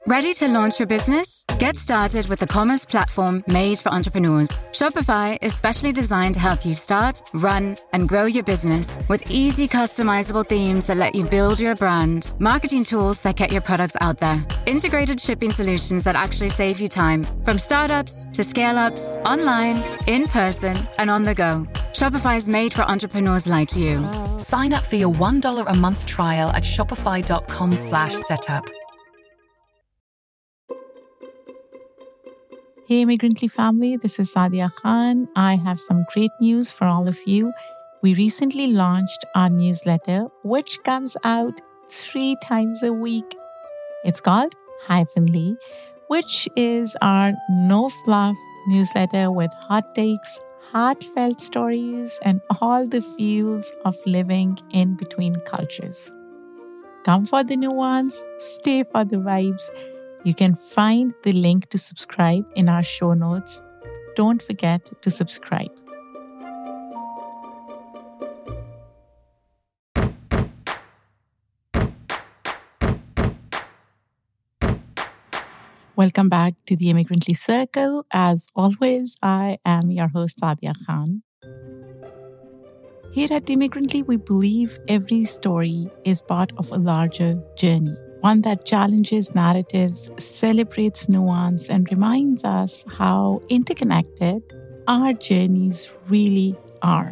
Ready to launch your business? Get started with the commerce platform made for entrepreneurs. Shopify is specially designed to help you start, run, and grow your business with easy customizable themes that let you build your brand, marketing tools that get your products out there, integrated shipping solutions that actually save you time, from startups to scale-ups, online, in person, and on the go. Shopify is made for entrepreneurs like you. Sign up for your $1 a month trial at shopify.com/setup. Hey, Immigrantly family, this is Sadia Khan. I have some great news for all of you. We recently launched our newsletter, which comes out 3 times a week. It's called Hyphenly, which is our no-fluff newsletter with hot takes, heartfelt stories, and all the feels of living in between cultures. Come for the nuance, stay for the vibes. You can find the link to subscribe in our show notes. Don't forget to subscribe. Welcome back to the Immigrantly Circle. As always, I am your host, Sadia Khan. Here at Immigrantly, we believe every story is part of a larger journey. One that challenges narratives, celebrates nuance, and reminds us how interconnected our journeys really are.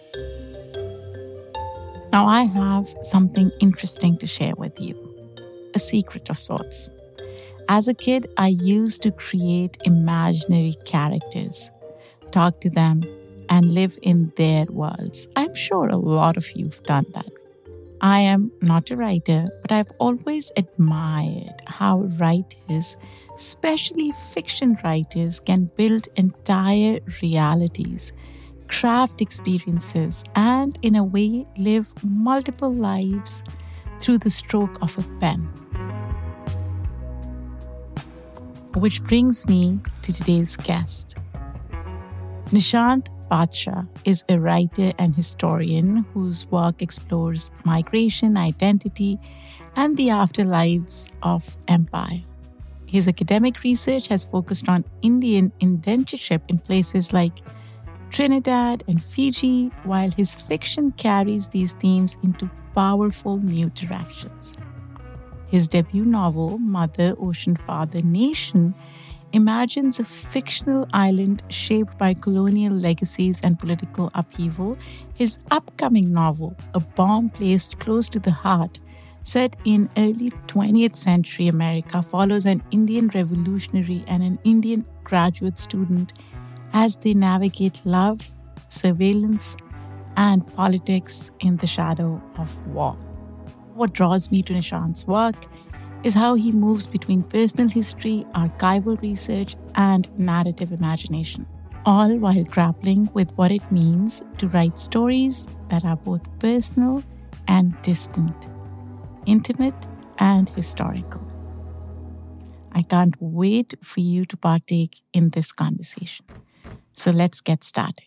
Now, I have something interesting to share with you, a secret of sorts. As a kid, I used to create imaginary characters, talk to them, and live in their worlds. I'm sure a lot of you've done that. I am not a writer, but I've always admired how writers, especially fiction writers, can build entire realities, craft experiences, and in a way live multiple lives through the stroke of a pen. Which brings me to today's guest. Nishant Badshah is a writer and historian whose work explores migration, identity, and the afterlives of empire. His academic research has focused on Indian indentureship in places like Trinidad and Fiji, while his fiction carries these themes into powerful new directions. His debut novel, Mother, Ocean, Father, Nation, imagines a fictional island shaped by colonial legacies and political upheaval. His upcoming novel, A Bomb Placed Close to the Heart, set in early 20th century America, follows an Indian revolutionary and an Indian graduate student as they navigate love, surveillance, and politics in the shadow of war. What draws me to Nishant's work is how he moves between personal history, archival research, and narrative imagination, all while grappling with what it means to write stories that are both personal and distant, intimate and historical. I can't wait for you to partake in this conversation. So let's get started.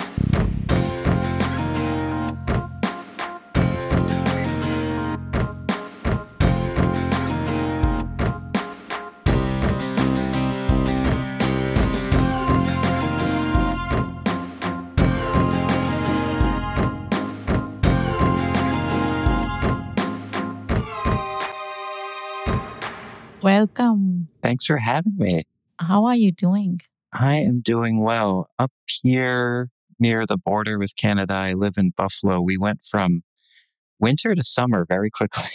Welcome. Thanks for having me. How are you doing? I am doing well. Up here near the border with Canada, I live in Buffalo. We went from winter to summer very quickly.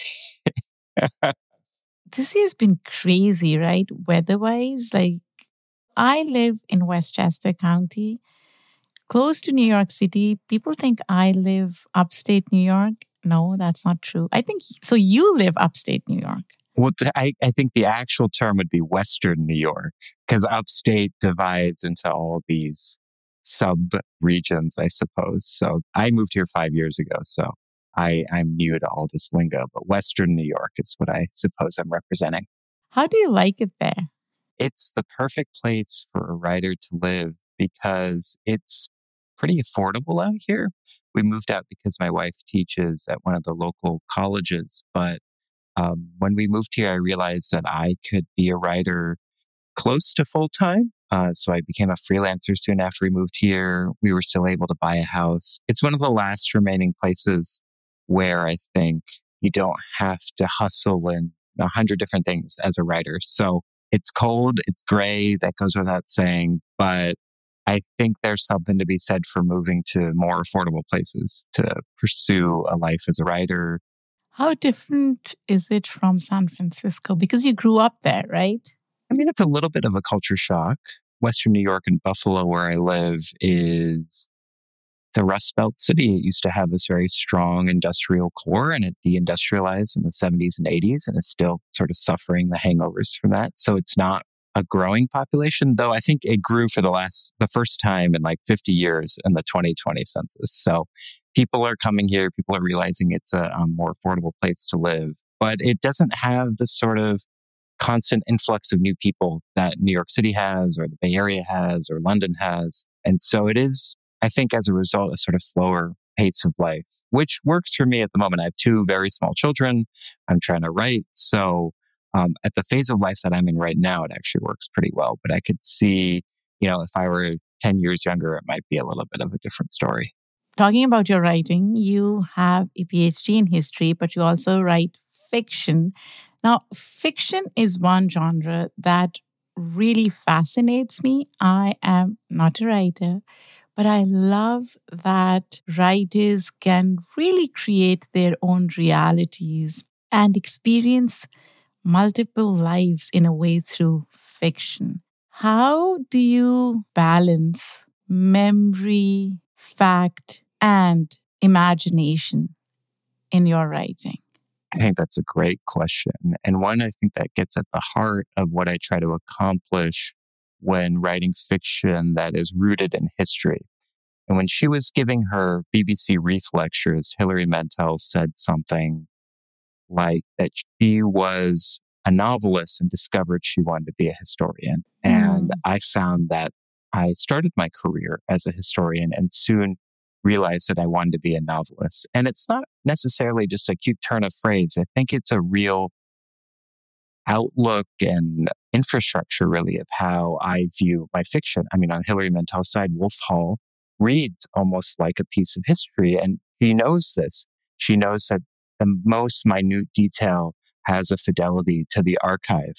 This year's been crazy, right? Weather-wise, I live in Westchester County, close to New York City. People think I live upstate New York. No, that's not true. I think so. You live upstate New York. Well, I think the actual term would be Western New York, because upstate divides into all these sub-regions, I suppose. So I moved here 5 years ago, so I'm new to all this lingo, but Western New York is what I suppose I'm representing. How do you like it there? It's the perfect place for a writer to live because it's pretty affordable out here. We moved out because my wife teaches at one of the local colleges, but When we moved here, I realized that I could be a writer close to full time. So I became a freelancer soon after we moved here. We were still able to buy a house. It's one of the last remaining places where I think you don't have to hustle in 100 different things as a writer. So it's cold, it's gray, that goes without saying, but I think there's something to be said for moving to more affordable places to pursue a life as a writer. How different is it from San Francisco? Because you grew up there, right? I mean, it's a little bit of a culture shock. Western New York and Buffalo, where I live, it's a Rust Belt city. It used to have this very strong industrial core, and it deindustrialized in the 70s and 80s, and is still sort of suffering the hangovers from that. So it's not a growing population, though I think it grew for the first time in like 50 years in the 2020 census. So people are coming here, people are realizing it's a more affordable place to live, but it doesn't have the sort of constant influx of new people that New York City has, or the Bay Area has, or London has. And so it is, I think, as a result, a sort of slower pace of life, which works for me at the moment. I have two very small children. I'm trying to write. So at the phase of life that I'm in right now, it actually works pretty well. But I could see, if I were 10 years younger, it might be a little bit of a different story. Talking about your writing, you have a PhD in history, but you also write fiction. Now, fiction is one genre that really fascinates me. I am not a writer, but I love that writers can really create their own realities and experience multiple lives in a way through fiction. How do you balance memory, fact, and imagination in your writing? I think that's a great question. And one, I think that gets at the heart of what I try to accomplish when writing fiction that is rooted in history. And when she was giving her BBC Reef lectures, Hilary Mantel said something like that she was a novelist and discovered she wanted to be a historian. And I found that I started my career as a historian and soon realized that I wanted to be a novelist. And it's not necessarily just a cute turn of phrase. I think it's a real outlook and infrastructure, really, of how I view my fiction. I mean, on Hilary Mantel's side, Wolf Hall reads almost like a piece of history. And she knows this. She knows that the most minute detail has a fidelity to the archive.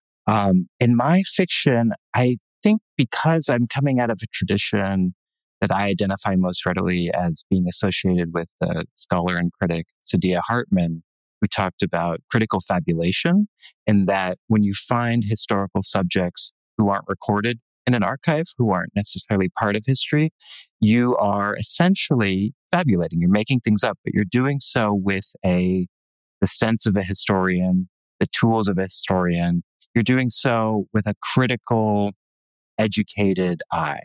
In my fiction, I think because I'm coming out of a tradition that I identify most readily as being associated with the scholar and critic Saidiya Hartman, who talked about critical fabulation, and that when you find historical subjects who aren't recorded in an archive, who aren't necessarily part of history, you are essentially fabulating. You're making things up, but you're doing so with the sense of a historian, the tools of a historian. You're doing so with a critical, educated eye.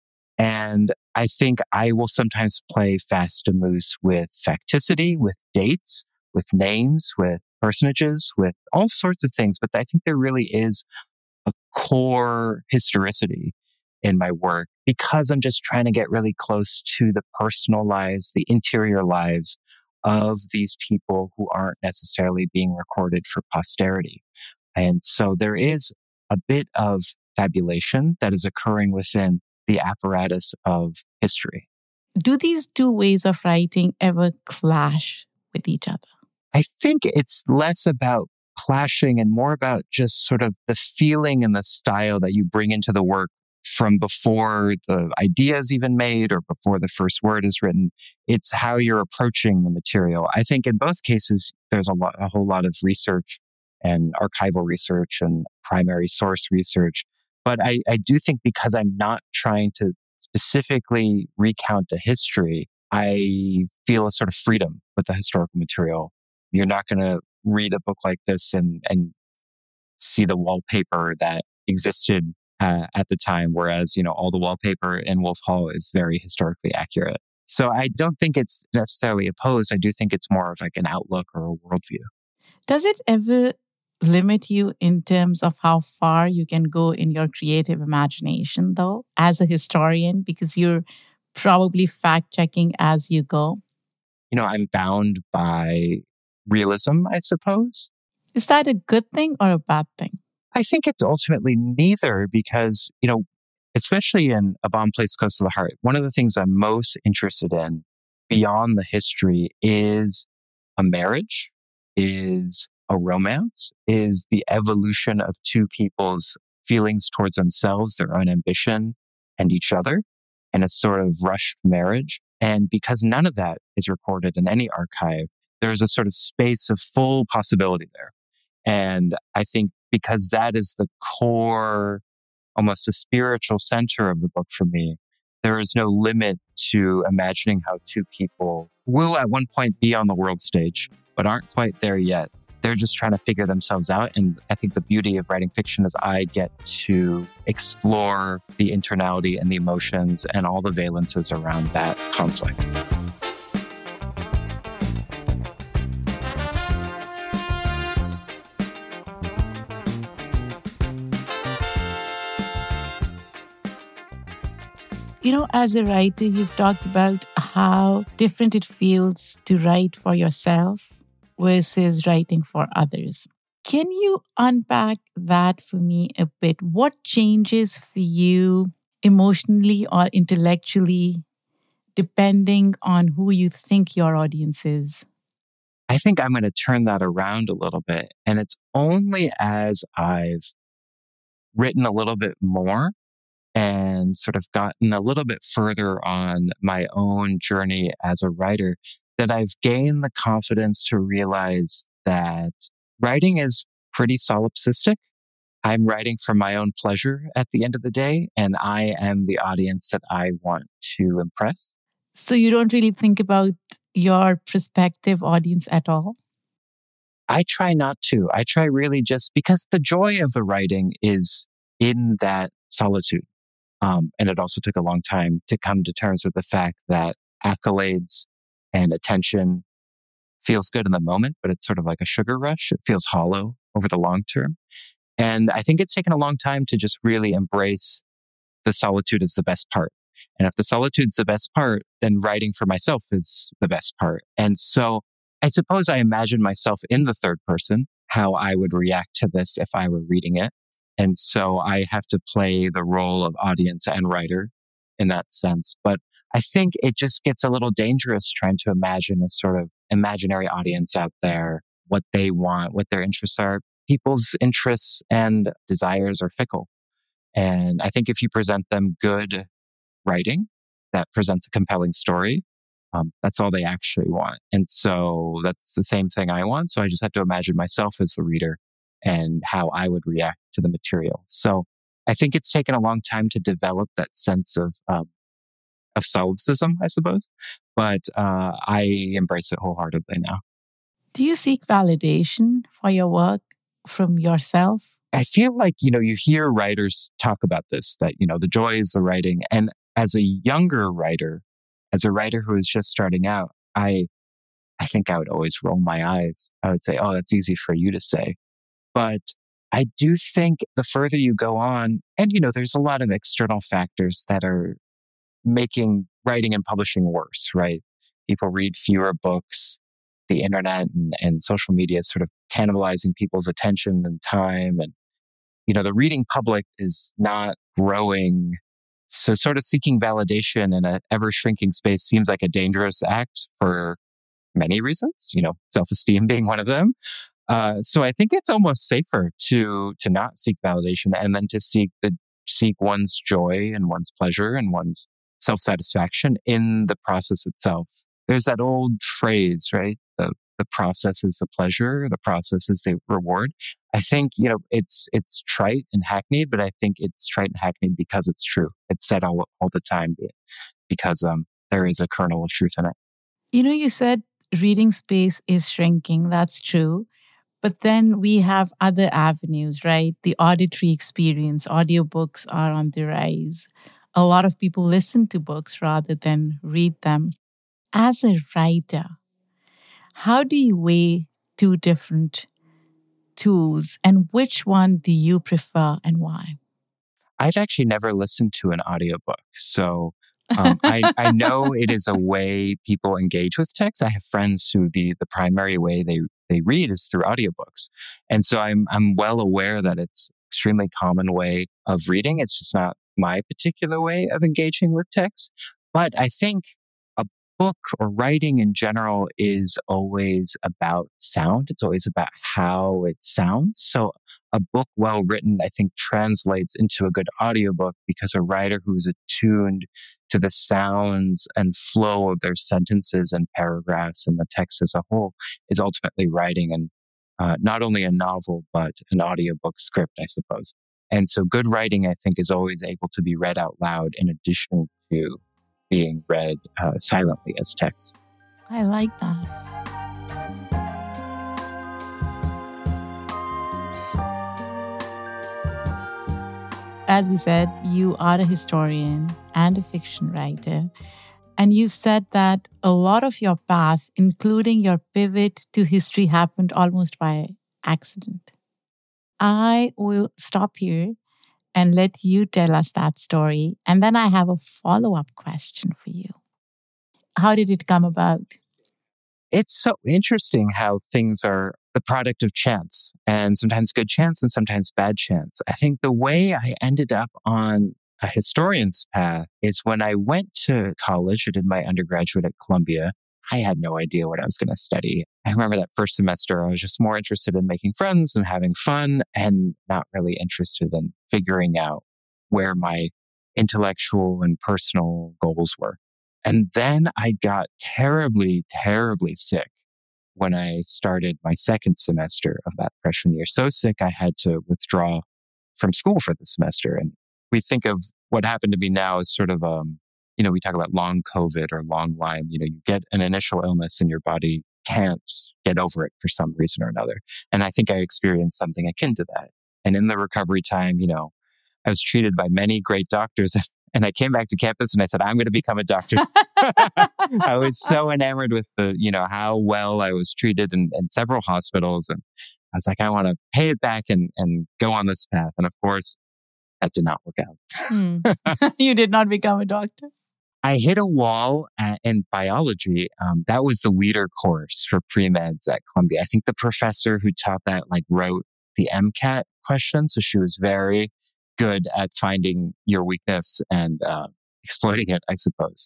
And I think I will sometimes play fast and loose with facticity, with dates, with names, with personages, with all sorts of things. But I think there really is a core historicity in my work because I'm just trying to get really close to the personal lives, the interior lives of these people who aren't necessarily being recorded for posterity. And so there is a bit of fabulation that is occurring within the apparatus of history. Do these two ways of writing ever clash with each other? I think it's less about clashing and more about just sort of the feeling and the style that you bring into the work from before the idea is even made or before the first word is written. It's how you're approaching the material. I think in both cases, there's a whole lot of research and archival research and primary source research. But I do think because I'm not trying to specifically recount a history, I feel a sort of freedom with the historical material. You're not going to read a book like this and see the wallpaper that existed at the time, whereas, all the wallpaper in Wolf Hall is very historically accurate. So I don't think it's necessarily opposed. I do think it's more of like an outlook or a worldview. Does it ever limit you in terms of how far you can go in your creative imagination, though, as a historian, because you're probably fact-checking as you go? I'm bound by realism, I suppose. Is that a good thing or a bad thing? I think it's ultimately neither because, especially in A Bomb Placed Close to the Heart, one of the things I'm most interested in beyond the history is a marriage, is a romance, is the evolution of two people's feelings towards themselves, their own ambition, and each other, and a sort of rushed marriage. And because none of that is recorded in any archive, there's a sort of space of full possibility there. And I think because that is the core, almost a spiritual center of the book for me, there is no limit to imagining how two people will at one point be on the world stage, but aren't quite there yet. They're just trying to figure themselves out. And I think the beauty of writing fiction is I get to explore the internality and the emotions and all the valences around that conflict. As a writer, you've talked about how different it feels to write for yourself versus writing for others. Can you unpack that for me a bit? What changes for you emotionally or intellectually depending on who you think your audience is? I think I'm going to turn that around a little bit. And it's only as I've written a little bit more and sort of gotten a little bit further on my own journey as a writer that I've gained the confidence to realize that writing is pretty solipsistic. I'm writing for my own pleasure at the end of the day, and I am the audience that I want to impress. So you don't really think about your prospective audience at all? I try not to. I try really just because the joy of the writing is in that solitude. And it also took a long time to come to terms with the fact that accolades and attention feels good in the moment, but it's sort of like a sugar rush. It feels hollow over the long term. And I think it's taken a long time to just really embrace the solitude as the best part. And if the solitude's the best part, then writing for myself is the best part. And so I suppose I imagine myself in the third person, how I would react to this if I were reading it. And so I have to play the role of audience and writer in that sense. But I think it just gets a little dangerous trying to imagine a sort of imaginary audience out there, what they want, what their interests are. People's interests and desires are fickle. And I think if you present them good writing that presents a compelling story, that's all they actually want. And so that's the same thing I want. So I just have to imagine myself as the reader and how I would react to the material. So I think it's taken a long time to develop that sense of solipsism, I suppose. But I embrace it wholeheartedly now. Do you seek validation for your work from yourself? I feel like, you hear writers talk about this, that, the joy is the writing. And as a younger writer, as a writer who is just starting out, I think I would always roll my eyes. I would say, oh, that's easy for you to say. But I do think the further you go on, and, there's a lot of external factors that are making writing and publishing worse, right? People read fewer books. The internet and social media is sort of cannibalizing people's attention and time. And, the reading public is not growing. So sort of seeking validation in an ever shrinking space seems like a dangerous act for many reasons, self-esteem being one of them. So I think it's almost safer to not seek validation and then to seek one's joy and one's pleasure and one's self-satisfaction in the process itself. There's that old phrase, right? The process is the pleasure, the process is the reward. I think, it's trite and hackneyed, but I think it's trite and hackneyed because it's true. It's said all the time because there is a kernel of truth in it. You said reading space is shrinking. That's true. But then we have other avenues, right? The auditory experience. Audiobooks are on the rise. A lot of people listen to books rather than read them. As a writer, how do you weigh two different tools, and which one do you prefer and why? I've actually never listened to an audiobook. So I know it is a way people engage with text. I have friends who the primary way they read is through audiobooks. And so I'm well aware that it's extremely common way of reading. It's just not my particular way of engaging with text. But I think a book or writing in general is always about sound. It's always about how it sounds. So a book well written, I think, translates into a good audiobook because a writer who is attuned to the sounds and flow of their sentences and paragraphs and the text as a whole is ultimately writing and not only a novel, but an audiobook script, I suppose. And so good writing, I think, is always able to be read out loud in addition to being read silently as text. I like that. As we said, you are a historian and a fiction writer. And you've said that a lot of your path, including your pivot to history, happened almost by accident. I will stop here and let you tell us that story. And then I have a follow-up question for you. How did it come about? It's so interesting how things are the product of chance, and sometimes good chance and sometimes bad chance. I think the way I ended up on a historian's path is when I went to college. I did my undergraduate at Columbia. I had no idea what I was going to study. I remember that first semester, I was just more interested in making friends and having fun and not really interested in figuring out where my intellectual and personal goals were. And then I got terribly, terribly sick when I started my second semester of that freshman year. So sick, I had to withdraw from school for the semester. And we think of what happened to me now as sort of, we talk about long COVID or long Lyme. You get an initial illness and your body can't get over it for some reason or another. And I think I experienced something akin to that. And in the recovery time, I was treated by many great doctors. And I came back to campus and I said, I'm going to become a doctor. I was so enamored with how well I was treated in several hospitals. And I was like, I want to pay it back and go on this path. And of course, that did not work out. You did not become a doctor? I hit a wall in biology. That was the leader course for pre-meds at Columbia. I think the professor who taught that wrote the MCAT question. So she was very good at finding your weakness and exploiting it, I suppose.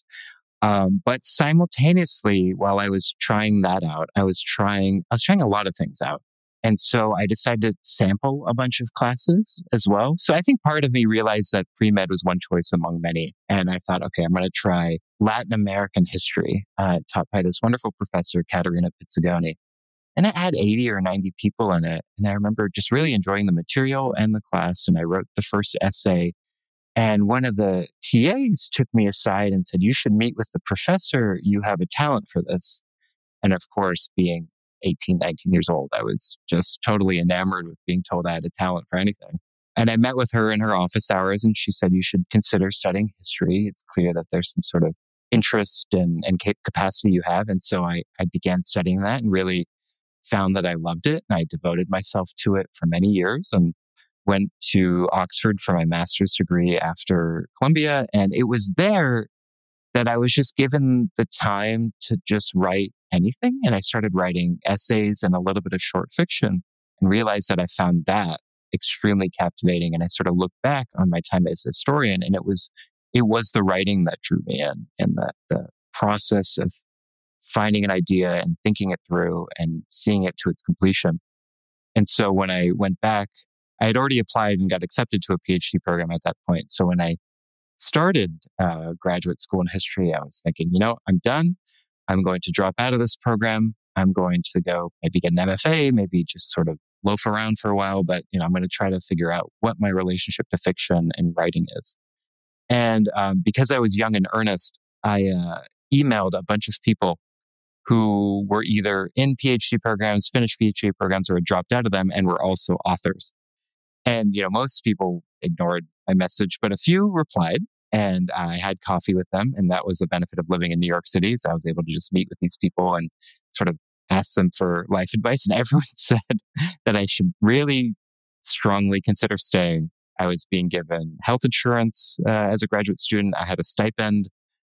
But simultaneously, while I was trying that out, I was trying a lot of things out. And so I decided to sample a bunch of classes as well. So I think part of me realized that pre-med was one choice among many. And I thought, okay, I'm going to try Latin American history, taught by this wonderful professor, Caterina Pizzigoni. And it had 80 or 90 people in it. And I remember just really enjoying the material and the class. And I wrote the first essay. And one of the TAs took me aside and said, you should meet with the professor. You have a talent for this. And of course, being 18, 19 years old, I was just totally enamored with being told I had a talent for anything. And I met with her in her office hours and she said, you should consider studying history. It's clear that there's some sort of interest and capacity you have. And so I began studying that and really found that I loved it. And I devoted myself to it for many years and went to Oxford for my master's degree after Columbia. And it was there that I was just given the time to just write anything. And I started writing essays and a little bit of short fiction and realized that I found that extremely captivating. And I sort of looked back on my time as a historian and it was the writing that drew me in and the process of finding an idea and thinking it through and seeing it to its completion. And so when I went back, I had already applied and got accepted to a PhD program at that point. So when I started graduate school in history, I was thinking, I'm done. I'm going to drop out of this program. I'm going to go maybe get an MFA, maybe just sort of loaf around for a while. But, I'm going to try to figure out what my relationship to fiction and writing is. And because I was young and earnest, I emailed a bunch of people who were either in PhD programs, finished PhD programs, or had dropped out of them and were also authors. And, most people ignored my message, but a few replied and I had coffee with them. And that was the benefit of living in New York City. So I was able to just meet with these people and sort of ask them for life advice. And everyone said that I should really strongly consider staying. I was being given health insurance as a graduate student. I had a stipend.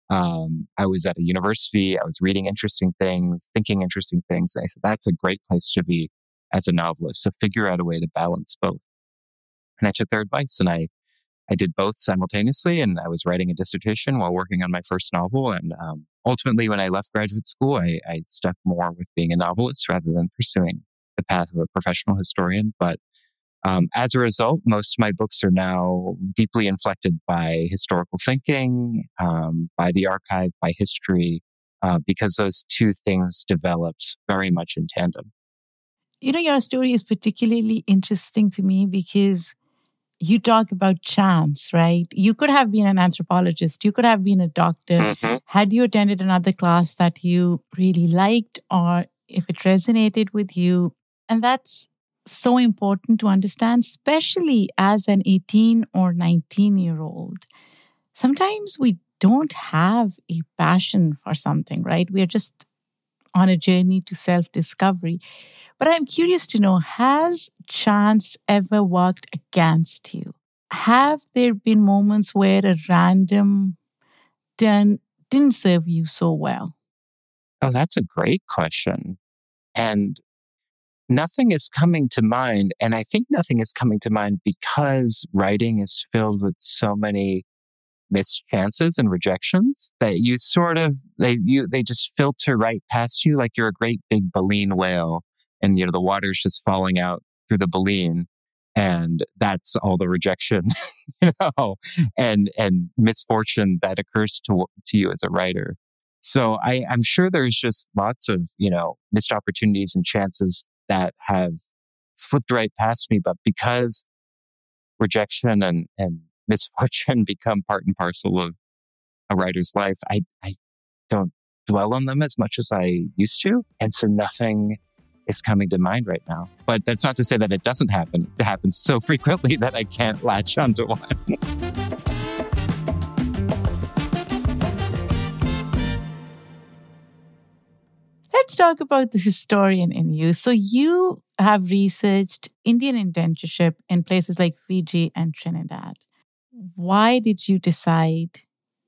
I was at a university. I was reading interesting things, thinking interesting things. And I said, that's a great place to be as a novelist. So figure out a way to balance both. And I took their advice and I did both simultaneously. And I was writing a dissertation while working on my first novel. And ultimately, when I left graduate school, I stuck more with being a novelist rather than pursuing the path of a professional historian. But as a result, most of my books are now deeply inflected by historical thinking, by the archive, by history, because those two things developed very much in tandem. Your story is particularly interesting to me because you talk about chance, right? You could have been an anthropologist, you could have been a doctor. Mm-hmm. Had you attended another class that you really liked, or if it resonated with you. And that's so important to understand, especially as an 18 or 19-year-old. Sometimes we don't have a passion for something, right? We are just on a journey to self-discovery. But I'm curious to know, has chance ever worked against you? Have there been moments where a random turn didn't serve you so well? Oh, that's a great question. And nothing is coming to mind. And I think nothing is coming to mind because writing is filled with so many missed chances and rejections that you sort of, they just filter right past you like you're a great big baleen whale. And, the water's just falling out through the baleen. And that's all the rejection, and misfortune that occurs to you as a writer. So I'm sure there's just lots of, missed opportunities and chances that have slipped right past me. But because rejection and misfortune become part and parcel of a writer's life, I don't dwell on them as much as I used to. And so nothing is coming to mind right now. But that's not to say that it doesn't happen. It happens so frequently that I can't latch onto one. Let's talk about the historian in you. So you have researched Indian indentureship in places like Fiji and Trinidad. Why did you decide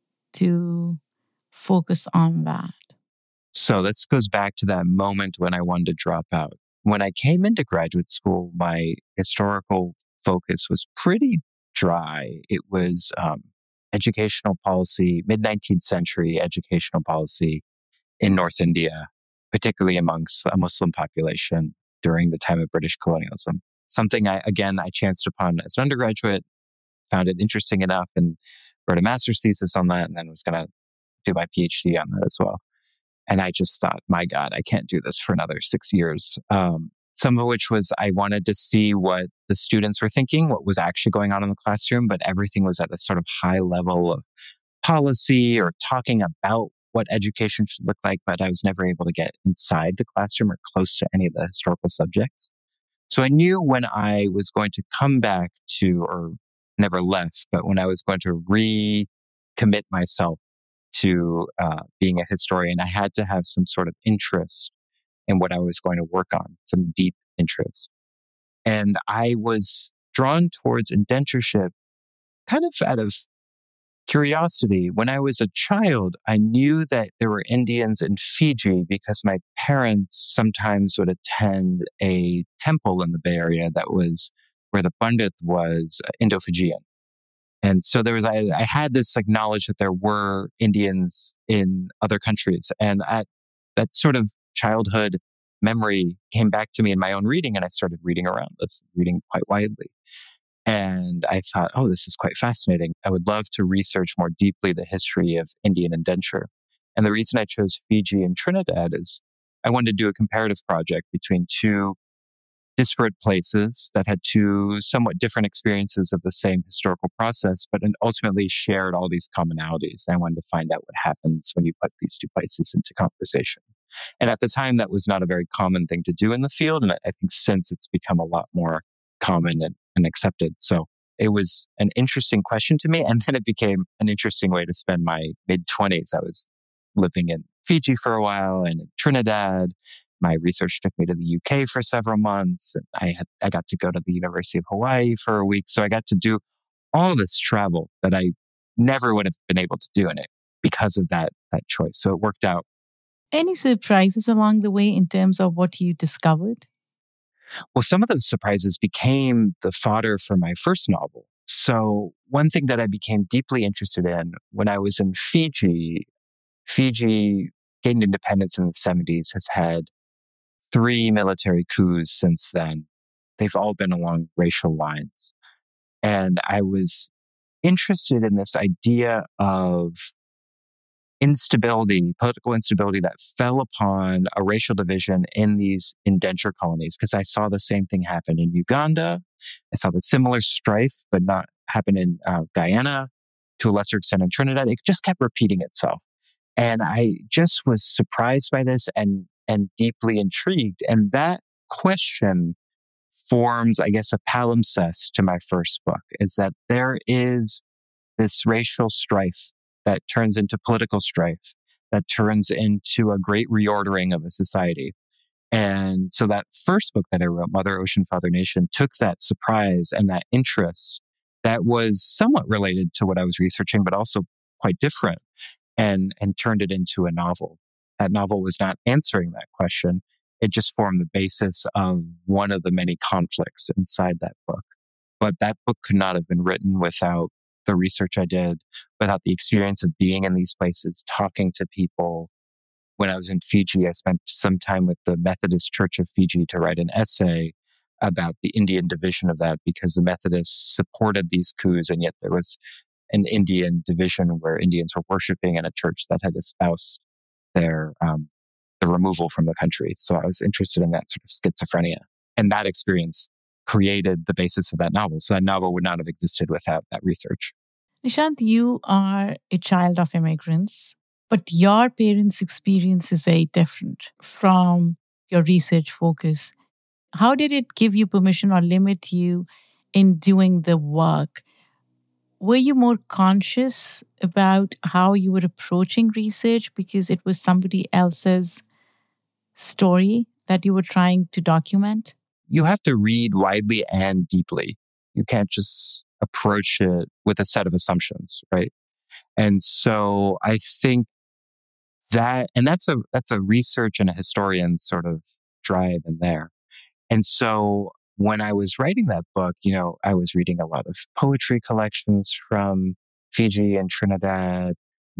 to focus on that? So this goes back to that moment when I wanted to drop out. When I came into graduate school, my historical focus was pretty dry. It was educational policy, mid-19th century educational policy in North India, particularly amongst a Muslim population during the time of British colonialism. Something I chanced upon as an undergraduate, found it interesting enough, and wrote a master's thesis on that, and then was going to do my PhD on that as well. And I just thought, my God, I can't do this for another 6 years. Some of which was I wanted to see what the students were thinking, what was actually going on in the classroom, but everything was at a sort of high level of policy or talking about what education should look like, but I was never able to get inside the classroom or close to any of the historical subjects. So I knew when I was going to come back to, or never left, but when I was going to recommit myself to being a historian, I had to have some sort of interest in what I was going to work on, some deep interest. And I was drawn towards indentureship kind of out of curiosity. When I was a child, I knew that there were Indians in Fiji because my parents sometimes would attend a temple in the Bay Area that was where the Pandit was Indo-Fijian. And so I had this knowledge that there were Indians in other countries. And that sort of childhood memory came back to me in my own reading, and I started reading around this, reading quite widely. And I thought, oh, this is quite fascinating. I would love to research more deeply the history of Indian indenture. And the reason I chose Fiji and Trinidad is I wanted to do a comparative project between two disparate places that had two somewhat different experiences of the same historical process, but ultimately shared all these commonalities. I wanted to find out what happens when you put these two places into conversation. And at the time, that was not a very common thing to do in the field. And I think since it's become a lot more common and accepted. So it was an interesting question to me. And then it became an interesting way to spend my mid-20s. I was living in Fiji for a while and in Trinidad. My research took me to the UK for several months. And I got to go to the University of Hawaii for a week. So I got to do all this travel that I never would have been able to do. And it because of that choice. So it worked out. Any surprises along the way in terms of what you discovered? Well, some of those surprises became the fodder for my first novel. So one thing that I became deeply interested in when I was in Fiji gained independence in the 70s, has had 3 military coups since then. They've all been along racial lines. And I was interested in this idea of instability, political instability that fell upon a racial division in these indenture colonies, because I saw the same thing happen in Uganda. I saw the similar strife, but not happen in Guyana, to a lesser extent in Trinidad. It just kept repeating itself. And I just was surprised by this and deeply intrigued. And that question forms, I guess, a palimpsest to my first book, is that there is this racial strife that turns into political strife, that turns into a great reordering of a society. And so that first book that I wrote, Mother Ocean, Father Nation, took that surprise and that interest that was somewhat related to what I was researching, but also quite different, and turned it into a novel. That novel was not answering that question. It just formed the basis of one of the many conflicts inside that book. But that book could not have been written without the research I did, without the experience of being in these places, talking to people. When I was in Fiji, I spent some time with the Methodist Church of Fiji to write an essay about the Indian division of that, because the Methodists supported these coups, and yet there was an Indian division where Indians were worshiping in a church that had espoused their the removal from the country. So I was interested in that sort of schizophrenia, and that experience created the basis of that novel. So that novel would not have existed without that research. Nishant, you are a child of immigrants, but your parents' experience is very different from your research focus. How did it give you permission or limit you in doing the work? Were you more conscious about how you were approaching research because it was somebody else's story that you were trying to document? You have to read widely and deeply. You can't just approach it with a set of assumptions, right? And so I think that's a research and a historian sort of drive in there. And so when I was writing that book, I was reading a lot of poetry collections from Fiji and Trinidad,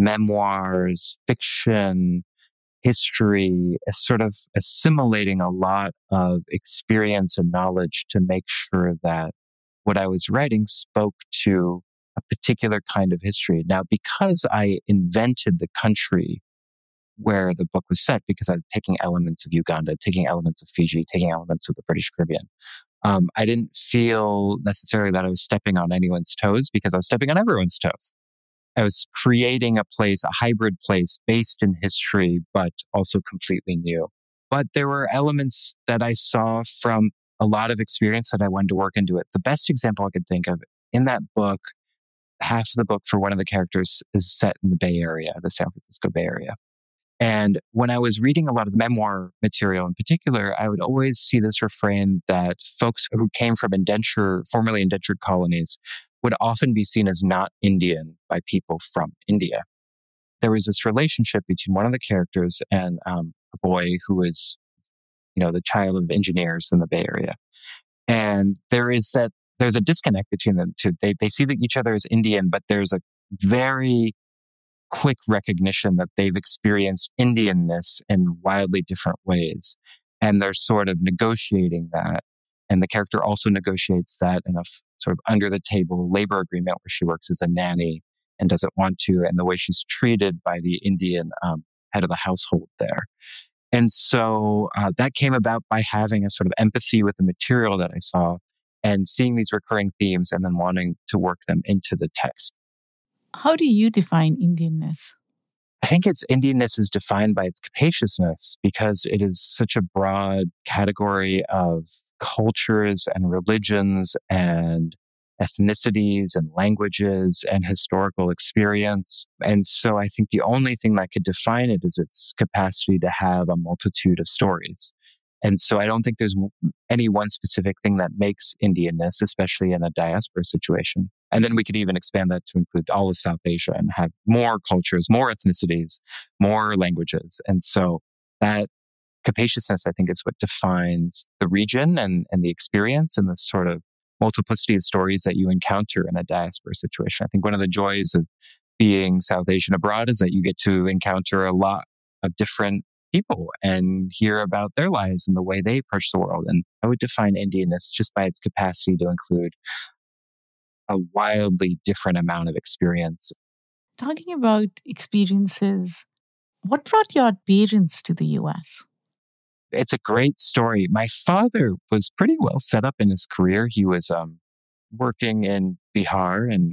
memoirs, fiction, history, sort of assimilating a lot of experience and knowledge to make sure that what I was writing spoke to a particular kind of history. Now, because I invented the country where the book was set, because I was taking elements of Uganda, taking elements of Fiji, taking elements of the British Caribbean, I didn't feel necessarily that I was stepping on anyone's toes, because I was stepping on everyone's toes. I was creating a place, a hybrid place based in history, but also completely new. But there were elements that I saw from a lot of experience that I wanted to work into it. The best example I could think of in that book, half of the book for one of the characters is set in the Bay Area, the San Francisco Bay Area. And when I was reading a lot of memoir material in particular, I would always see this refrain that folks who came from formerly indentured colonies would often be seen as not Indian by people from India. There was this relationship between one of the characters and a boy who was, the child of engineers in the Bay Area. And there's a disconnect between them two. They see that each other as Indian, but there's a very quick recognition that they've experienced Indianness in wildly different ways. And they're sort of negotiating that. And the character also negotiates that in a sort of under the table labor agreement where she works as a nanny and doesn't want to, and the way she's treated by the Indian head of the household there. And so that came about by having a sort of empathy with the material that I saw and seeing these recurring themes and then wanting to work them into the text. How do you define Indianness? I think Indianness is defined by its capaciousness, because it is such a broad category of cultures and religions and ethnicities and languages and historical experience. And so I think the only thing that could define it is its capacity to have a multitude of stories. And so I don't think there's any one specific thing that makes Indianness, especially in a diaspora situation. And then we could even expand that to include all of South Asia and have more cultures, more ethnicities, more languages. And so that capaciousness, I think, is what defines the region and the experience and the sort of multiplicity of stories that you encounter in a diaspora situation. I think one of the joys of being South Asian abroad is that you get to encounter a lot of different people and hear about their lives and the way they approach the world. And I would define Indianness just by its capacity to include a wildly different amount of experience. Talking about experiences, what brought your parents to the US? It's a great story. My father was pretty well set up in his career. He was working in Bihar in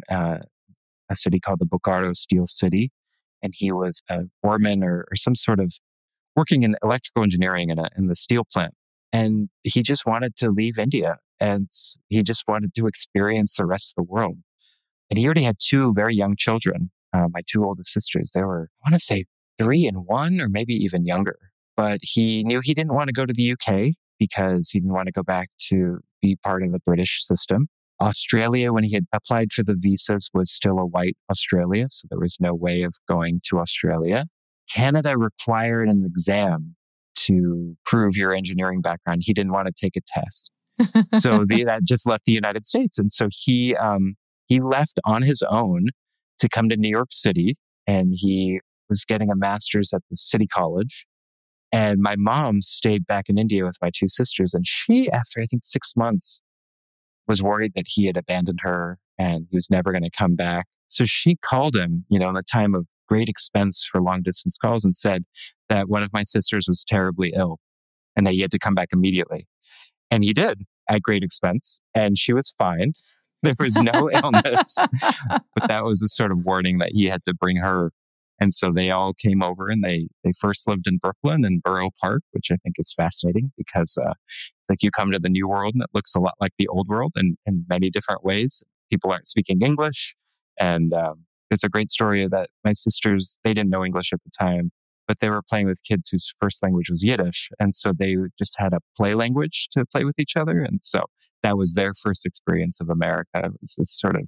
a city called the Bokaro Steel City. And he was a foreman or some sort of working in electrical engineering in the steel plant. And he just wanted to leave India and he just wanted to experience the rest of the world. And he already had two very young children, my two oldest sisters. They were, I want to say, 3 and 1, or maybe even younger. But he knew he didn't want to go to the UK because he didn't want to go back to be part of the British system. Australia, when he had applied for the visas, was still a white Australia, so there was no way of going to Australia. Canada required an exam to prove your engineering background. He didn't want to take a test. So that just left the United States. And so he left on his own to come to New York City, and he was getting a master's at the City College. And my mom stayed back in India with my two sisters. And she, after I think 6 months, was worried that he had abandoned her and he was never going to come back. So she called him, in a time of great expense for long distance calls, and said that one of my sisters was terribly ill and that he had to come back immediately. And he did at great expense. And she was fine. There was no illness. But that was a sort of warning that he had to bring her. And so they all came over and they first lived in Brooklyn and Borough Park, which I think is fascinating because it's like you come to the new world and it looks a lot like the old world in many different ways. People aren't speaking English. And there's a great story that my sisters, they didn't know English at the time, but they were playing with kids whose first language was Yiddish. And so they just had a play language to play with each other. And so that was their first experience of America. It was this sort of,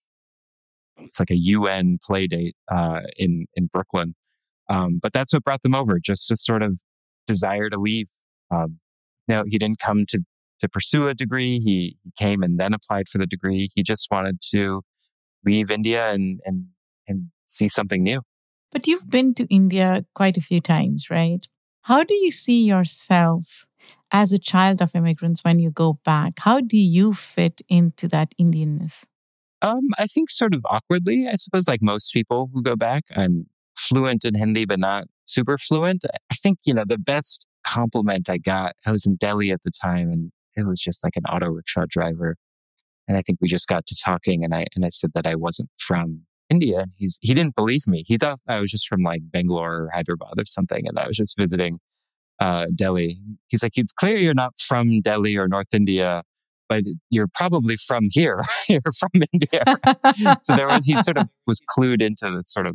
it's like a UN play date in Brooklyn. But that's what brought them over, just a sort of desire to leave. No, he didn't come to pursue a degree. He came and then applied for the degree. He just wanted to leave India and see something new. But you've been to India quite a few times, right? How do you see yourself as a child of immigrants when you go back? How do you fit into that Indianness? I think sort of awkwardly, I suppose, like most people who go back. I'm fluent in Hindi, but not super fluent. I think, the best compliment I got, I was in Delhi at the time and it was just like an auto rickshaw driver. And I think we just got to talking and I said that I wasn't from India. And he didn't believe me. He thought I was just from like Bangalore or Hyderabad or something. And I was just visiting Delhi. He's like, it's clear you're not from Delhi or North India, but you're probably from here. You're from India. So he sort of was clued into the sort of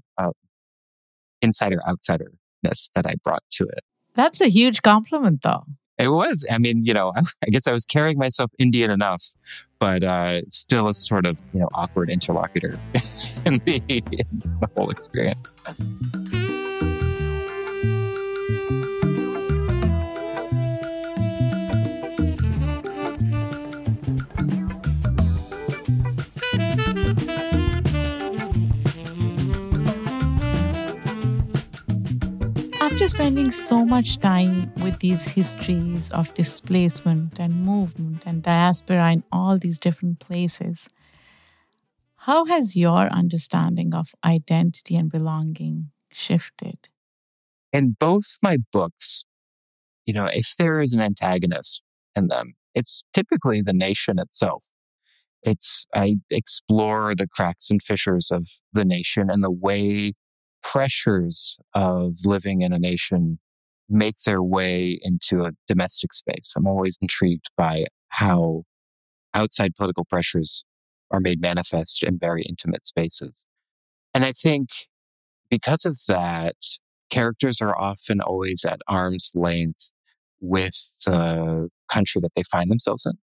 insider-outsiderness that I brought to it. That's a huge compliment, though. It was. I mean, I guess I was carrying myself Indian enough, but still a sort of, awkward interlocutor in the whole experience. After spending so much time with these histories of displacement and movement and diaspora in all these different places, how has your understanding of identity and belonging shifted? In both my books, if there is an antagonist in them, it's typically the nation itself. I explore the cracks and fissures of the nation and the way pressures of living in a nation make their way into a domestic space. I'm always intrigued by how outside political pressures are made manifest in very intimate spaces. And I think because of that, characters are often always at arm's length with the country that they find themselves in.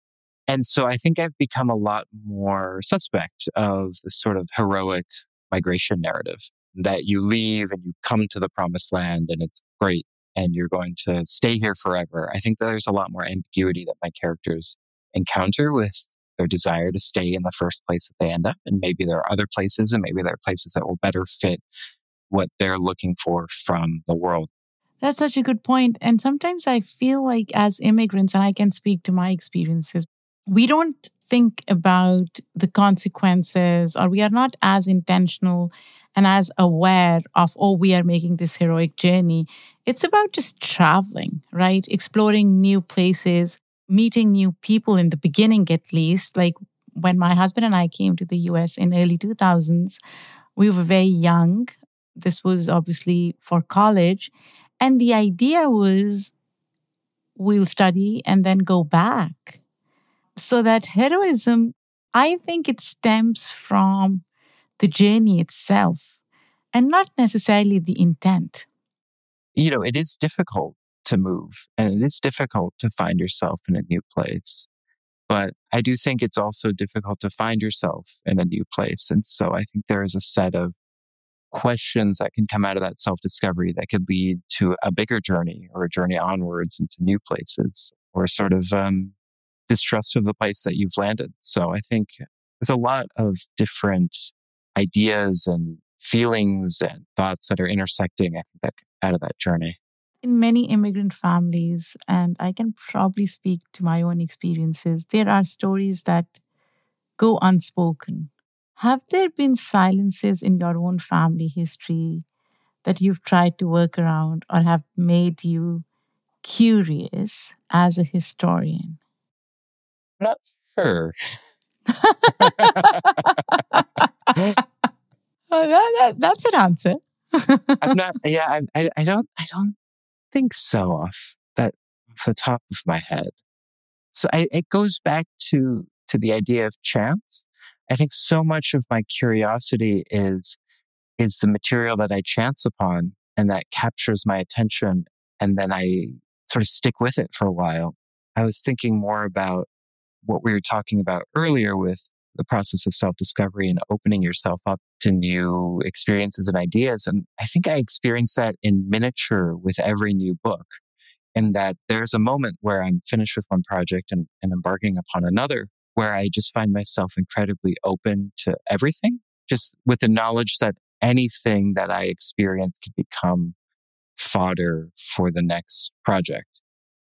And so I think I've become a lot more suspect of the sort of heroic migration narrative that you leave and you come to the promised land and it's great and you're going to stay here forever. I think there's a lot more ambiguity that my characters encounter with their desire to stay in the first place that they end up. And maybe there are other places, and maybe there are places that will better fit what they're looking for from the world. That's such a good point. And sometimes I feel like as immigrants, and I can speak to my experiences, we don't think about the consequences, or we are not as intentional and as aware of, oh, we are making this heroic journey. It's about just traveling, right? Exploring new places, meeting new people in the beginning, at least. Like when my husband and I came to the US in early 2000s, we were very young. This was obviously for college. And the idea was we'll study and then go back. So that heroism, I think it stems from the journey itself and not necessarily the intent. You know, it is difficult to move and it is difficult to find yourself in a new place. But I do think it's also difficult to find yourself in a new place. And so I think there is a set of questions that can come out of that self-discovery that could lead to a bigger journey or a journey onwards into new places or sort of distrust of the place that you've landed. So I think there's a lot of different ideas and feelings and thoughts that are intersecting, I think, that out of that journey. In many immigrant families, and I can probably speak to my own experiences, there are stories that go unspoken. Have there been silences in your own family history that you've tried to work around or have made you curious as a historian? Not sure. That's an answer. I'm not. Yeah, I don't think so off the top of my head. So it goes back to the idea of chance. I think so much of my curiosity is the material that I chance upon and that captures my attention, and then I sort of stick with it for a while. I was thinking more about what we were talking about earlier with the process of self-discovery and opening yourself up to new experiences and ideas. And I think I experience that in miniature with every new book, in that there's a moment where I'm finished with one project and embarking upon another, where I just find myself incredibly open to everything, just with the knowledge that anything that I experience can become fodder for the next project.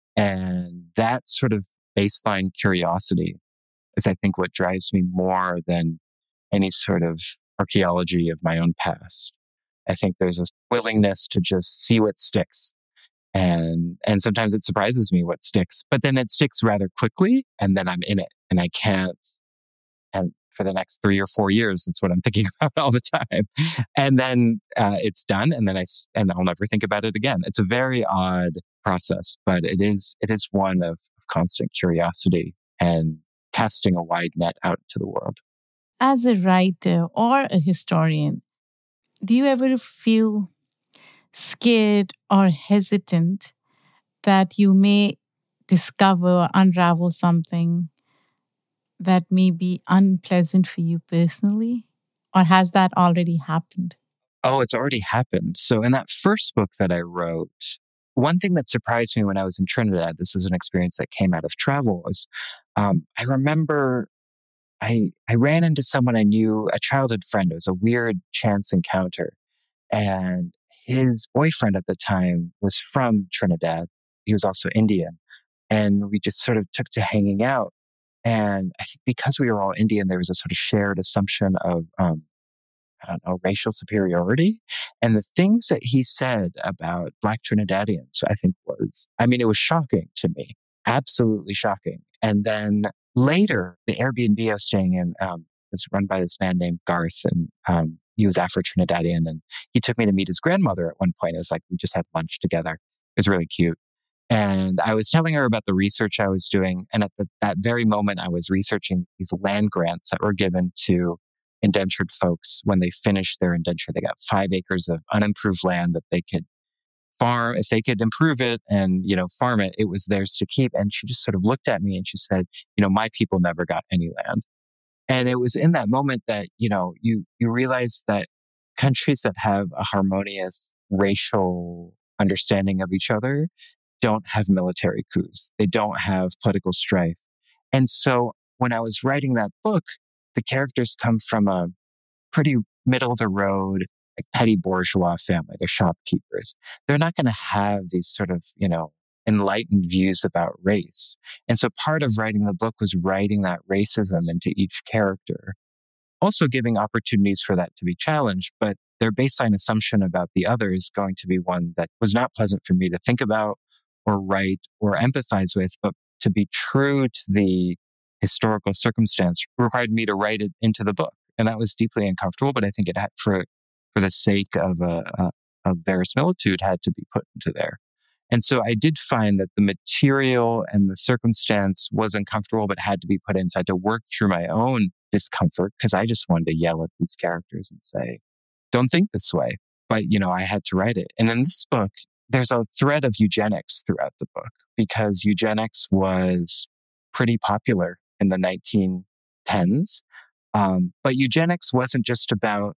And that sort of baseline curiosity is, I think, what drives me more than any sort of archaeology of my own past. I think there's a willingness to just see what sticks. And sometimes it surprises me what sticks, but then it sticks rather quickly and then I'm in it and I can't. And for the next 3 or 4 years, that's what I'm thinking about all the time. And then it's done and then I'll never think about it again. It's a very odd process, but it is one of constant curiosity and casting a wide net out to the world. As a writer or a historian, do you ever feel scared or hesitant that you may discover or unravel something that may be unpleasant for you personally? Or has that already happened? Oh, it's already happened. So in that first book that I wrote, one thing that surprised me when I was in Trinidad, this is an experience that came out of travel, was I remember I ran into someone I knew, a childhood friend. It was a weird chance encounter. And his boyfriend at the time was from Trinidad. He was also Indian. And we just sort of took to hanging out. And I think because we were all Indian, there was a sort of shared assumption of, racial superiority. And the things that he said about Black Trinidadians, I think it was shocking to me, absolutely shocking. And then later, the Airbnb I was staying in was run by this man named Garth, and he was Afro-Trinidadian, and he took me to meet his grandmother at one point. It was like we just had lunch together. It was really cute. And I was telling her about the research I was doing. And at that very moment, I was researching these land grants that were given to indentured folks when they finished their indenture. They got 5 acres of unimproved land that they could farm, if they could improve it and, farm it, it was theirs to keep. And she just sort of looked at me and she said, my people never got any land. And it was in that moment that, you realize that countries that have a harmonious racial understanding of each other don't have military coups. They don't have political strife. And so when I was writing that book, the characters come from a pretty middle of the road, like petty bourgeois family. They're shopkeepers. They're not going to have these sort of, enlightened views about race. And so part of writing the book was writing that racism into each character, also giving opportunities for that to be challenged. But their baseline assumption about the other is going to be one that was not pleasant for me to think about or write or empathize with, but to be true to the historical circumstance required me to write it into the book. And that was deeply uncomfortable, but I think it had, for the sake of verisimilitude, had to be put into there. And so I did find that the material and the circumstance was uncomfortable, but had to be put in. So I had to work through my own discomfort because I just wanted to yell at these characters and say, don't think this way. But, I had to write it. And in this book, there's a thread of eugenics throughout the book because eugenics was pretty popular in the 1910s. But eugenics wasn't just about,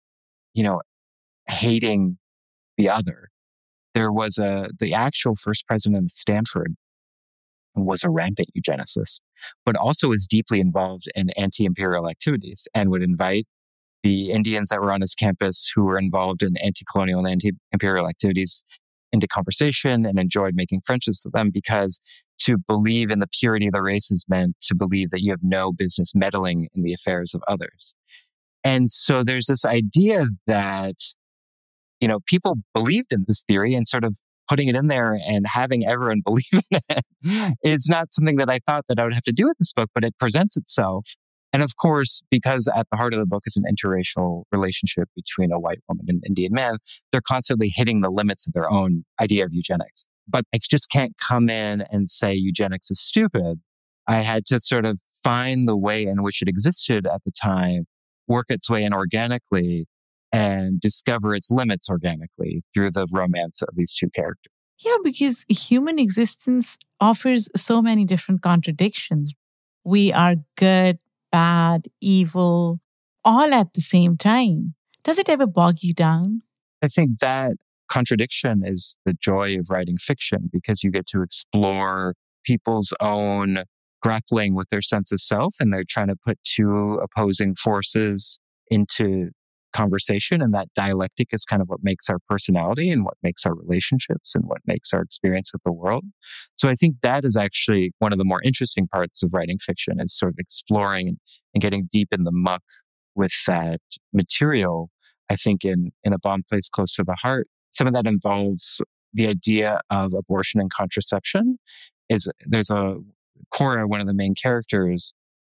hating the other. There was the actual first president of Stanford was a rampant eugenicist, but also was deeply involved in anti-imperial activities and would invite the Indians that were on his campus who were involved in anti-colonial and anti-imperial activities into conversation and enjoyed making friendships with them because to believe in the purity of the races meant to believe that you have no business meddling in the affairs of others. And so there's this idea that, people believed in this theory and sort of putting it in there and having everyone believe in it is not something that I thought that I would have to do with this book, but it presents itself. And of course, because at the heart of the book is an interracial relationship between a white woman and an Indian man, they're constantly hitting the limits of their own idea of eugenics. But I just can't come in and say eugenics is stupid. I had to sort of find the way in which it existed at the time, work its way in organically, and discover its limits organically through the romance of these two characters. Yeah, because human existence offers so many different contradictions. We are good, bad, evil, all at the same time. Does it ever bog you down? I think that contradiction is the joy of writing fiction because you get to explore people's own grappling with their sense of self and they're trying to put two opposing forces into conversation. And that dialectic is kind of what makes our personality and what makes our relationships and what makes our experience with the world. So I think that is actually one of the more interesting parts of writing fiction is sort of exploring and getting deep in the muck with that material. I think in A Bomb Placed Close to the Heart, some of that involves the idea of abortion and contraception. There's a Cora, one of the main characters.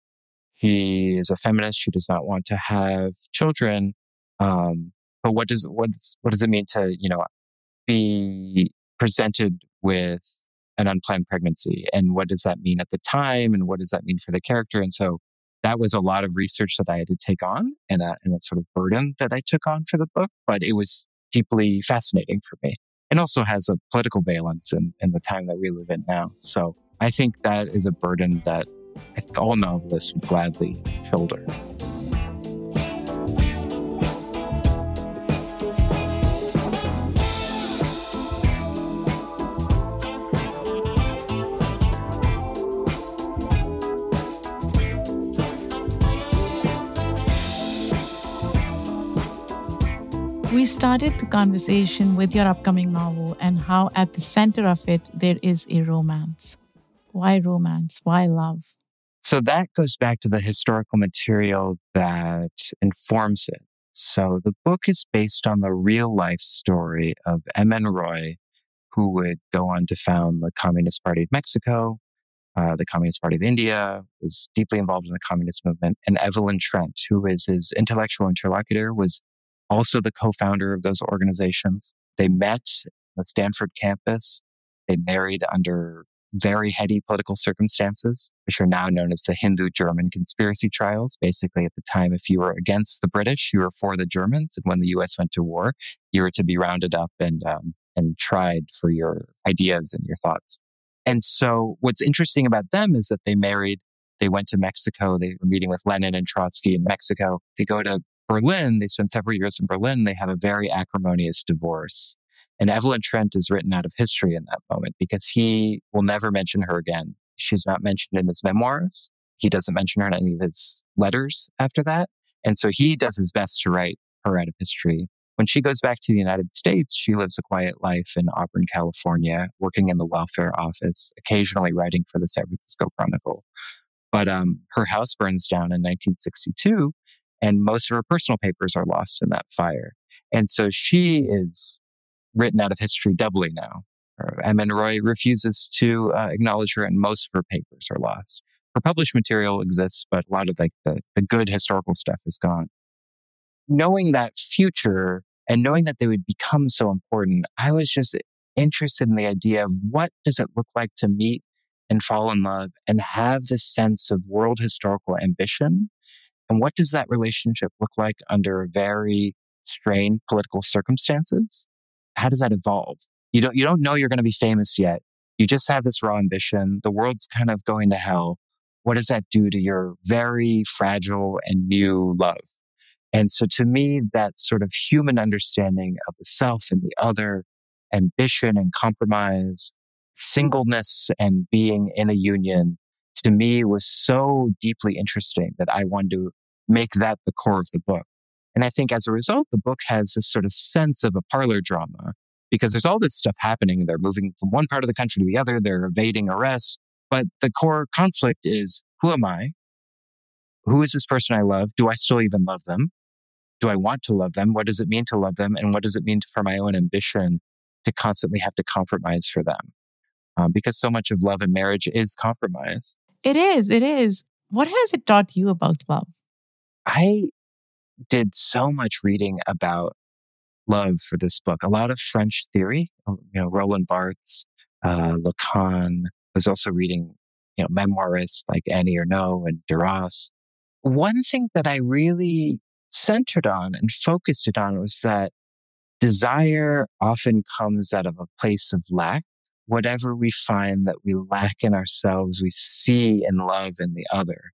He is a feminist. She does not want to have children. But what does it mean to, be presented with an unplanned pregnancy? And what does that mean at the time? And what does that mean for the character? And so that was a lot of research that I had to take on and a sort of burden that I took on for the book. But it was deeply fascinating for me. And also has a political valence in the time that we live in now. So I think that is a burden that I think all novelists would gladly shoulder. We started the conversation with your upcoming novel and how at the center of it, there is a romance. Why romance? Why love? So that goes back to the historical material that informs it. So the book is based on the real life story of M.N. Roy, who would go on to found the Communist Party of Mexico, the Communist Party of India, was deeply involved in the communist movement, and Evelyn Trent, who is his intellectual interlocutor, was also the co-founder of those organizations. They met at the Stanford campus. They married under very heady political circumstances, which are now known as the Hindu-German conspiracy trials. Basically, at the time, if you were against the British, you were for the Germans. And when the U.S. went to war, you were to be rounded up and and tried for your ideas and your thoughts. And so what's interesting about them is that they married, they went to Mexico, they were meeting with Lenin and Trotsky in Mexico. They go to Berlin, they spend several years in Berlin, they have a very acrimonious divorce. And Evelyn Trent is written out of history in that moment because he will never mention her again. She's not mentioned in his memoirs. He doesn't mention her in any of his letters after that. And so he does his best to write her out of history. When she goes back to the United States, she lives a quiet life in Auburn, California, working in the welfare office, occasionally writing for the San Francisco Chronicle. But her house burns down in 1962, and most of her personal papers are lost in that fire. And so she is written out of history doubly now. M.N. Roy refuses to acknowledge her, and most of her papers are lost. Her published material exists, but a lot of the good historical stuff is gone. Knowing that future and knowing that they would become so important, I was just interested in the idea of what does it look like to meet and fall in love and have this sense of world historical ambition? And what does that relationship look like under very strained political circumstances? How does that evolve? You don't know you're going to be famous yet. You just have this raw ambition. The world's kind of going to hell. What does that do to your very fragile and new love? And so to me, that sort of human understanding of the self and the other, ambition and compromise, singleness and being in a union, to me was so deeply interesting that I wanted to make that the core of the book. And I think as a result, the book has this sort of sense of a parlor drama because there's all this stuff happening. They're moving from one part of the country to the other. They're evading arrest. But the core conflict is, who am I? Who is this person I love? Do I still even love them? Do I want to love them? What does it mean to love them? And what does it mean for my own ambition to constantly have to compromise for them? Because so much of love and marriage is compromise. It is. It is. What has it taught you about love? I did so much reading about love for this book. A lot of French theory, Roland Barthes, Lacan. I was also reading, memoirists like Annie Ernaux and Duras. One thing that I really centered on and focused it on was that desire often comes out of a place of lack. Whatever we find that we lack in ourselves, we see in love in the other.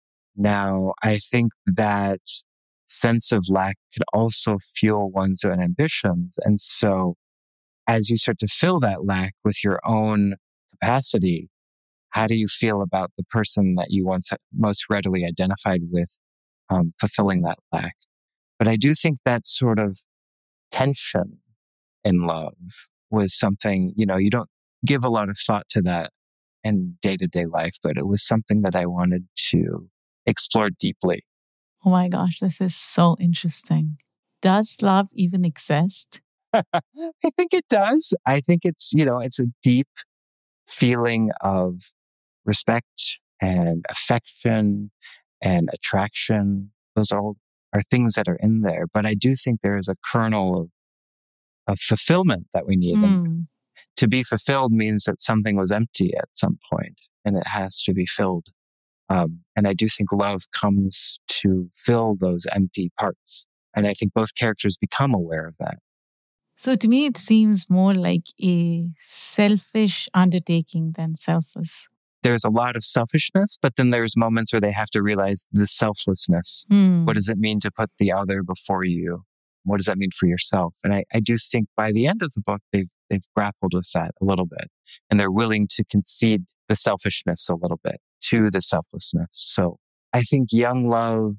Now, I think that sense of lack can also fuel one's own ambitions. And so as you start to fill that lack with your own capacity, how do you feel about the person that you once most readily identified with fulfilling that lack? But I do think that sort of tension in love was something, you don't give a lot of thought to that in day-to-day life, but it was something that I wanted to explore deeply. Oh my gosh, this is so interesting. Does love even exist? I think it does. I think it's, it's a deep feeling of respect and affection and attraction. Those all are things that are in there. But I do think there is a kernel of fulfillment that we need. And to be fulfilled means that something was empty at some point and it has to be filled. And I do think love comes to fill those empty parts. And I think both characters become aware of that. So to me, it seems more like a selfish undertaking than selfless. There's a lot of selfishness, but then there's moments where they have to realize the selflessness. What does it mean to put the other before you? What does that mean for yourself? And I do think by the end of the book, they've grappled with that a little bit. And they're willing to concede the selfishness a little bit to the selflessness. So I think young love,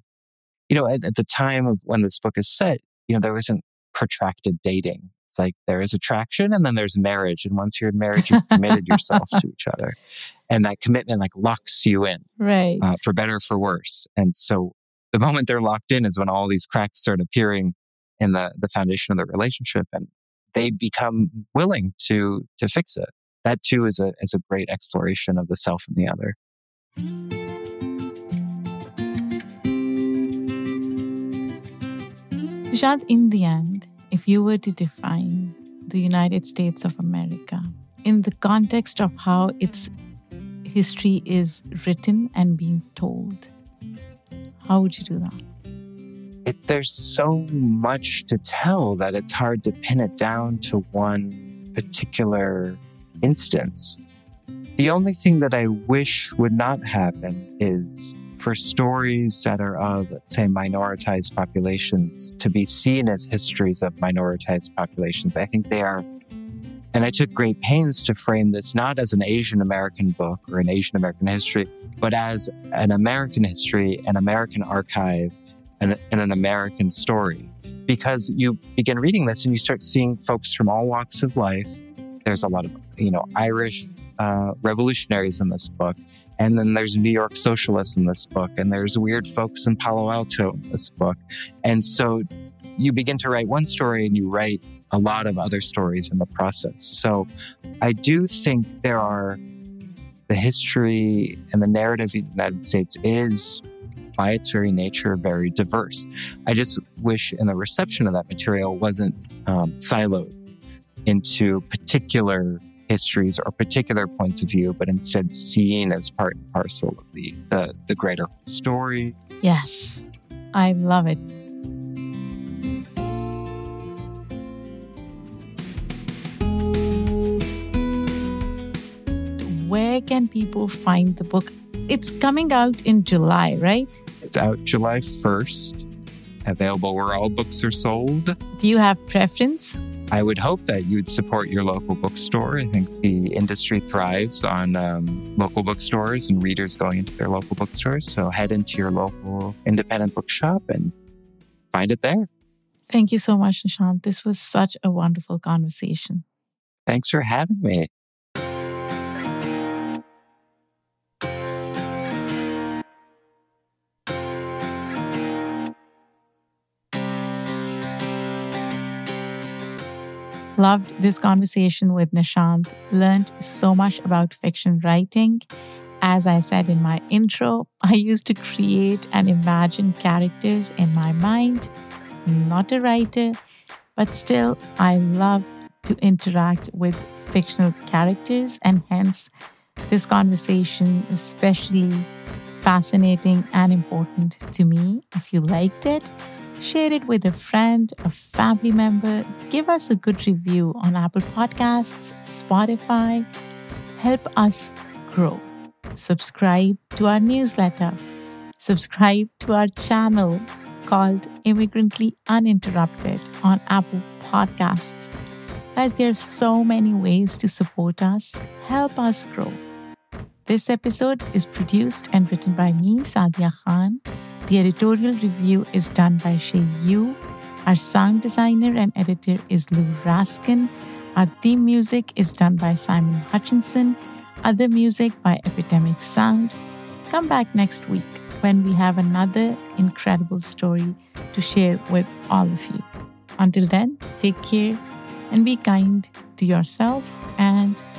at the time of when this book is set, there wasn't protracted dating. It's like there is attraction and then there's marriage. And once you're in marriage, you've committed yourself to each other. And that commitment locks you in, right? For better or for worse. And so the moment they're locked in is when all these cracks start appearing in the foundation of the relationship, and they become willing to fix it. That too is a great exploration of the self and the other. Nishant, in the end, if you were to define the United States of America in the context of how its history is written and being told, how would you do that? There's so much to tell that it's hard to pin it down to one particular instance. The only thing that I wish would not happen is for stories that are of, let's say, minoritized populations to be seen as histories of minoritized populations. I think they are, and I took great pains to frame this not as an Asian American book or an Asian American history, but as an American history, an American archive, and an American story. Because you begin reading this and you start seeing folks from all walks of life. There's a lot of, Irish revolutionaries in this book. And then there's New York socialists in this book. And there's weird folks in Palo Alto in this book. And so you begin to write one story and you write a lot of other stories in the process. So I do think the history and the narrative of the United States is, by its very nature, very diverse. I just wish in the reception of that material wasn't siloed into particular histories or particular points of view, but instead seen as part and parcel of the greater story. Yes, I love it. Where can people find the book? It's coming out in July, right? It's out July 1st, available where all books are sold. Do you have preference? I would hope that you'd support your local bookstore. I think the industry thrives on local bookstores and readers going into their local bookstores. So head into your local independent bookshop and find it there. Thank you so much, Nishant. This was such a wonderful conversation. Thanks for having me. Loved this conversation with Nishant. Learned so much about fiction writing. As I said in my intro, I used to create and imagine characters in my mind. Not a writer, but still I love to interact with fictional characters, and hence this conversation especially fascinating and important to me. If you liked it, share it with a friend, a family member. Give us a good review on Apple Podcasts, Spotify. Help us grow. Subscribe to our newsletter. Subscribe to our channel called Immigrantly Uninterrupted on Apple Podcasts. Guys, there are so many ways to support us. Help us grow. This episode is produced and written by me, Sadia Khan. The editorial review is done by Shay Yu. Our sound designer and editor is Lou Raskin. Our theme music is done by Simon Hutchinson. Other music by Epidemic Sound. Come back next week when we have another incredible story to share with all of you. Until then, take care and be kind to yourself and